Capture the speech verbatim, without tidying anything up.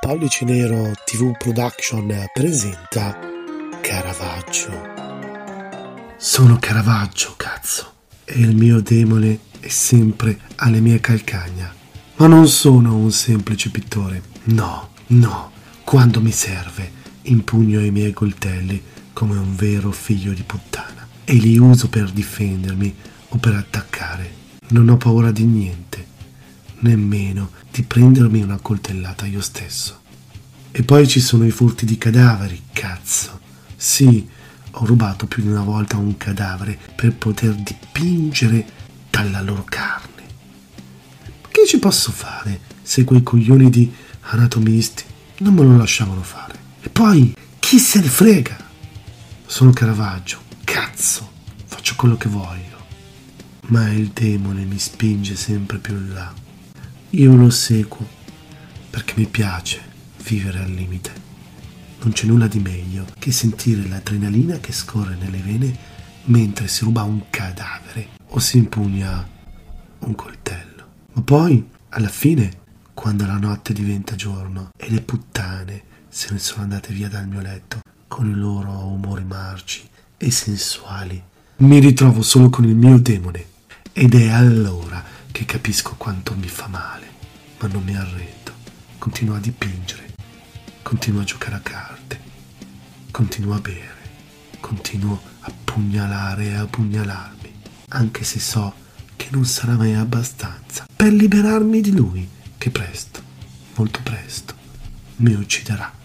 Pollice Nero ti vu Production presenta Caravaggio. Sono Caravaggio, cazzo, e il mio demone è sempre alle mie calcagna. Ma non sono un semplice pittore, no, no. Quando mi serve, impugno i miei coltelli come un vero figlio di puttana e li uso per difendermi o per attaccare. Non ho paura di niente, nemmeno di prendermi una coltellata io stesso. E poi ci sono i furti di cadaveri, cazzo. Sì, ho rubato più di una volta un cadavere per poter dipingere dalla loro carne. Che ci posso fare se quei coglioni di anatomisti non me lo lasciavano fare? E poi, chi se ne frega? Sono Caravaggio, cazzo, faccio quello che voglio. Ma il demone mi spinge sempre più in là. Io lo seguo perché mi piace vivere al limite. Non c'è nulla di meglio che sentire l'adrenalina che scorre nelle vene mentre si ruba un cadavere o si impugna un coltello. Ma poi, alla fine, quando la notte diventa giorno e le puttane se ne sono andate via dal mio letto con i loro umori marci e sensuali, mi ritrovo solo con il mio demone ed è allora che capisco quanto mi fa male. Ma non mi arrendo, continuo a dipingere, continuo a giocare a carte, continuo a bere, continuo a pugnalare e a pugnalarmi, anche se so che non sarà mai abbastanza per liberarmi di lui, che presto, molto presto, mi ucciderà.